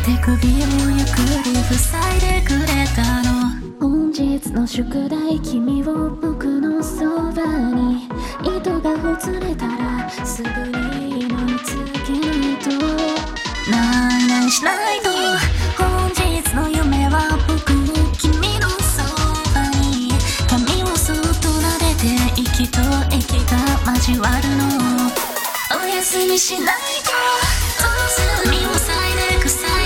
手首をゆっくり塞いでくれたの。本日の宿題、君を僕のそばに。糸がほつれたらすぐに縫い付けないと。ないないしないと。本日の夢は僕を君のそばに。髪をそっと撫でて息と息が交わるの。おやすみしないと。耳を塞いでくさい